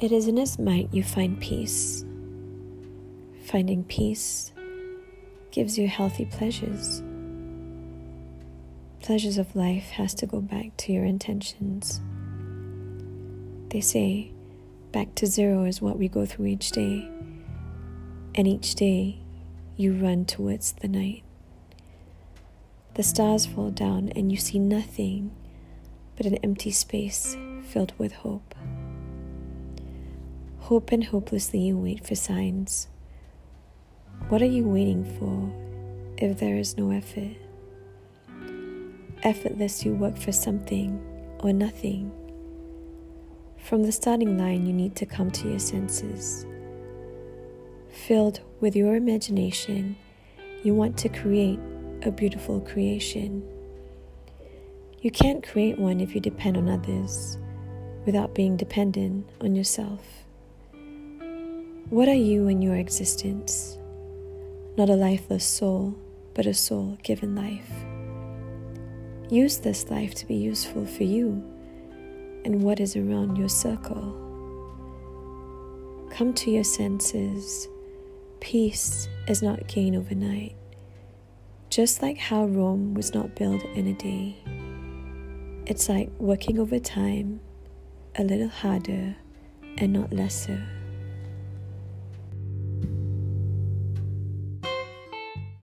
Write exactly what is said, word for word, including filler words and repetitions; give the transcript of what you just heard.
It is in His might you find peace. Finding peace gives you healthy pleasures. Pleasures of life has to go back to your intentions. They say back to zero is what we go through each day, and each day you run towards the night. The stars fall down and you see nothing but an empty space filled with hope. Hope and hopelessly you wait for signs. What are you waiting for if there is no effort? Effortless you work for something or nothing. From the starting line you need to come to your senses. Filled with your imagination, you want to create a beautiful creation. You can't create one if you depend on others without being dependent on yourself. What are you in your existence? Not a lifeless soul, but a soul given life. Use this life to be useful for you and what is around your circle. Come to your senses. Peace is not gained overnight. Just like how Rome was not built in a day. It's like working over time, a little harder and not lesser.